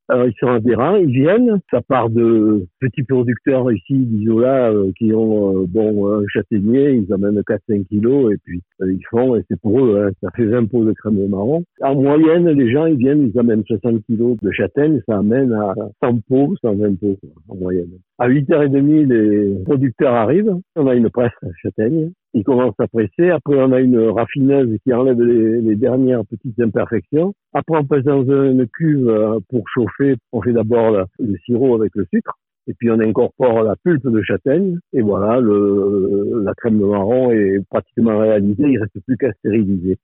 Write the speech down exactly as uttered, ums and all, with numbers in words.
Alors, ils sont adhérents, ils viennent. Ça part de petits producteurs ici d'Isola euh, qui ont euh, bon un châtaignier, ils amènent quatre cinq kilos et puis euh, ils font, et c'est pour eux, hein, ça fait vingt pots de crème de marron. En moyenne, les gens, ils viennent, ils amènent soixante kilos de châtaigne, ça amène à cent pots, cent vingt pots quoi, en moyenne. À huit heures trente, les producteurs arrivent, on a une presse à châtaigne. Ils commencent à presser. Après, on a une raffineuse qui enlève les, les dernières petites imperfections. Après, on passe dans une cuve pour chauffer. On fait d'abord le, le sirop avec le sucre. Et puis, on incorpore la pulpe de châtaigne. Et voilà, le, la crème de marron est pratiquement réalisée. Il reste plus qu'à stériliser.